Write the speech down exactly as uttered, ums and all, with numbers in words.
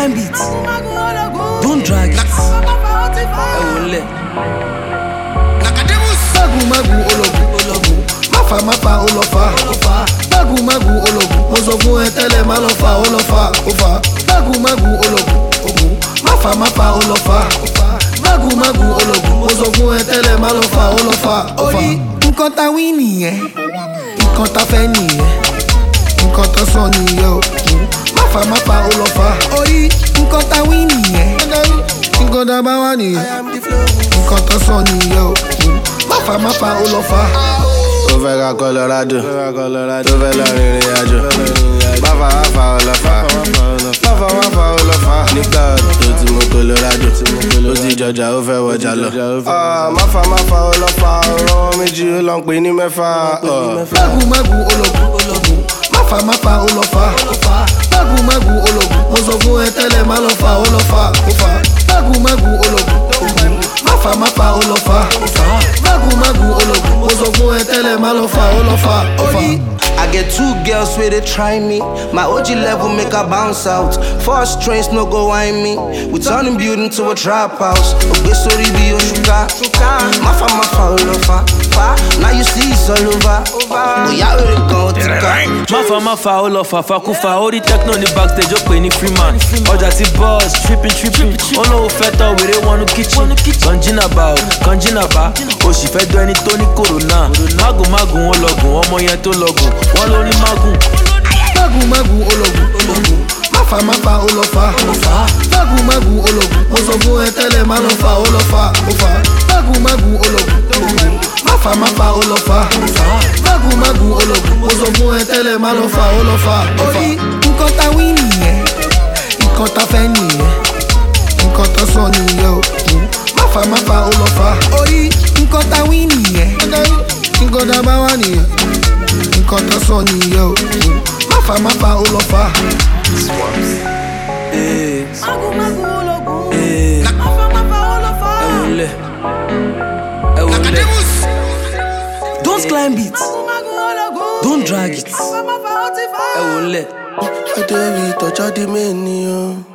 climb it, don't drag it. Magu magu ologu ologu, mafa mafa olofa ofa. Magu magu ologu, mozogu etele malofa olofa ofa. Magu magu ologu ologu, mafa mafa olofa ofa. Magu magu ologu, mozogu etele malofa olofa ofa. Nǹkan tá wí nìyẹn, nǹkan tá fẹ́ nìyẹn, nǹkan tó sọ nìyẹn o. Mafa mafa olofa. Orí nǹkan tá wí nìyẹn, nǹkan tá bá wà nìyẹn, nǹkan tó sọ nìyẹn o. Mafa mafa olofa. Ó fẹ́ ká Colorado, tó fẹ́ lọ rìnrìn àjò. Mafa mafa olofa, mafa mafa olofa. Nígbà tó ti mú Colorado, ó ti jọjà ó fẹ́ wọjà lọ. Mafa mafa olofa, ọ̀rọ̀ méjì ó lọ ń pè ní mẹ́fà. Magu magu ologu ologu, mafa mafa olofa. Magu magu ologu, mozogu etele malofa olofa ofa. Magu magu ologu ologu, mafa mafa olofa. Magu magu ologu, mozogu etele malofa olofa ofa. I get two girls where they try me. My O G level make her bounce out. Four strings no go wine me. We turn the building to a trap house. Obe sorry be your sugar. Mafa mafa olofa. Now you see it's all over. Oh yeah, we go tika. Mafa mafa olofa. Fakufa hold the techno in the backstage. Up any free man. Oja ti boss tripping tripping. Oh no, feta we they want to kitchen. Kanjina ba, kanjina ba. Oh she fed do any Tony Corona. Magu magu ologun. Omo yen to logun. One only magu. Magu magu ologu ologu, mafa mafa olofa. Magu magu ologu, mozogu etele malofa olofa ofa. Magu magu ologu ologu, mafa mafa olofa. Magu magu ologu, mozogu etele malofa olofa ofa. Nǹkan tá wí nìyẹn, nǹkan tá fẹ́ nìyẹn, nǹkan tó sọ nìyẹn o. Mafa mafa olofa. Orí nǹkan tá wí nìyẹn, nǹkan tá bá wà nìyẹn, nǹkan tó sọ nìyẹn o. Mafa mafa olofa. Eh, Magu magu ologu, eh, mafa mafa olofa. Ewole, Ewole. Don't climb it, Magu ologu, don't drag it. mafa mafa otifa. Ewole. Adéwì tọ́jọ́ di mẹ́ni o.